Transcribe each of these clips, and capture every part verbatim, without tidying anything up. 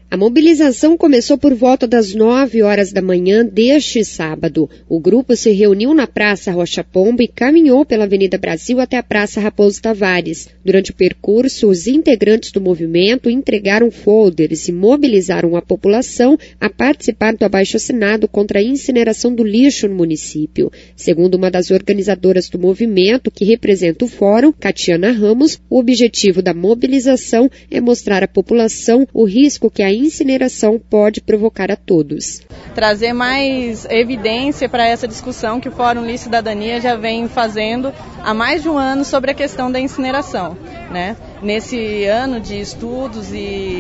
A mobilização começou por volta das nove horas da manhã deste sábado. O grupo se reuniu na Praça Rocha Pombo e caminhou pela Avenida Brasil até a Praça Raposo Tavares. Durante o percurso, os integrantes do movimento entregaram folders e mobilizaram a população a participar do abaixo-assinado contra a incineração do lixo no município. Segundo uma das organizadoras do movimento, que representa o fórum, Catiana Ramos, o objetivo da mobilização é mostrar à população o risco que a incineração pode provocar a todos. Trazer mais evidência para essa discussão que o Fórum Lixo e Cidadania já vem fazendo há mais de um ano sobre a questão da incineração, né? Nesse ano de estudos e,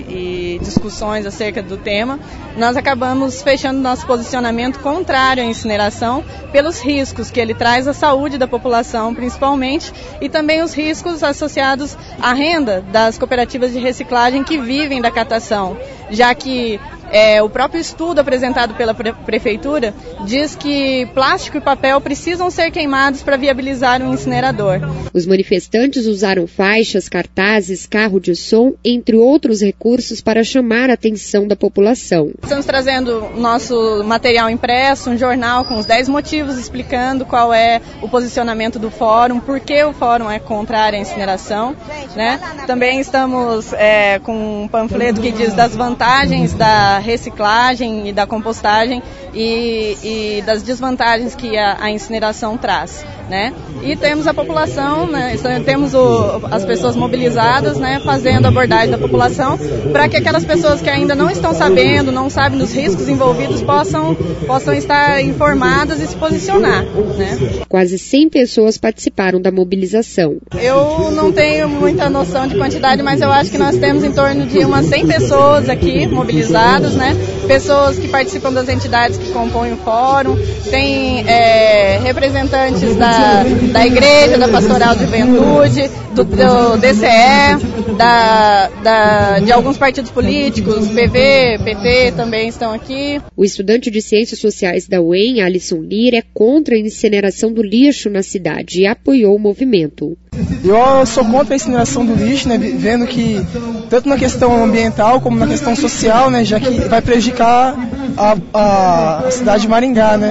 e discussões acerca do tema, nós acabamos fechando nosso posicionamento contrário à incineração pelos riscos que ele traz à saúde da população, principalmente, e também os riscos associados à renda das cooperativas de reciclagem que vivem da catação, já que É, o próprio estudo apresentado pela pre- Prefeitura diz que plástico e papel precisam ser queimados para viabilizar um incinerador. Os manifestantes usaram faixas, cartazes, carro de som, entre outros recursos para chamar a atenção da população. Estamos trazendo nosso material impresso, um jornal com os dez motivos explicando qual é o posicionamento do fórum, por que o fórum é contrário à incineração, né? Também estamos é, com um panfleto que diz das vantagens da reciclagem e da compostagem e, e das desvantagens que a, a incineração traz, né? E temos a população, né? Temos o, as pessoas mobilizadas, né? Fazendo a abordagem da população para que aquelas pessoas que ainda não estão sabendo, não sabem dos riscos envolvidos, possam, possam estar informadas e se posicionar, né? Quase cem pessoas participaram da mobilização. Eu não tenho muita noção de quantidade, mas eu acho que nós temos em torno de umas cem pessoas aqui mobilizadas, né? Pessoas que participam das entidades que compõem o fórum, tem é, representantes da, da igreja, da Pastoral de Juventude, do, do D C E, da, da, de alguns partidos políticos, P V, P T também estão aqui. O estudante de Ciências Sociais da U E M, Alisson Lira, é contra a incineração do lixo na cidade e apoiou o movimento. Eu sou contra a incineração do lixo, né, vendo que tanto na questão ambiental como na questão social, né, já que vai prejudicar a, a, a cidade de Maringá, né,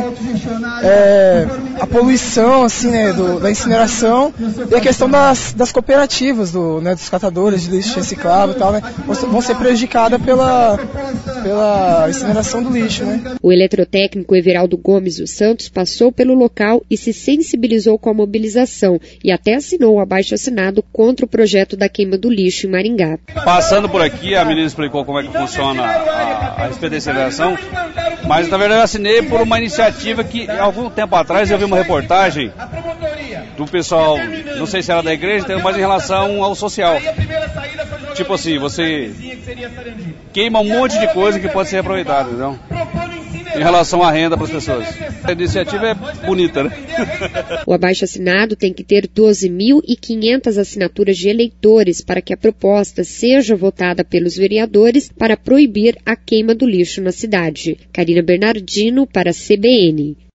é, a poluição assim, né, do, da incineração e a questão das, das cooperativas, do, né, dos catadores de lixo reciclável e tal, né, vão ser prejudicadas pela, pela incineração do lixo, né. O eletrotécnico Everaldo Gomes dos Santos passou pelo local e se sensibilizou com a mobilização e até assinou o abaixo-assinado contra o projeto da queima do lixo em Maringá. Passando por aqui, a menina explicou como é que funciona a, a respeito da incineração, mas na verdade eu assinei por uma iniciativa que algum tempo atrás eu vi uma reportagem do pessoal, não sei se era da igreja, mas em relação ao social. Tipo assim, você queima um monte de coisa que pode ser aproveitada, entendeu? Em relação à renda para as pessoas. A iniciativa é bonita, né? O abaixo-assinado tem que ter doze mil e quinhentas assinaturas de eleitores para que a proposta seja votada pelos vereadores para proibir a queima do lixo na cidade. Karina Bernardino para a C B N.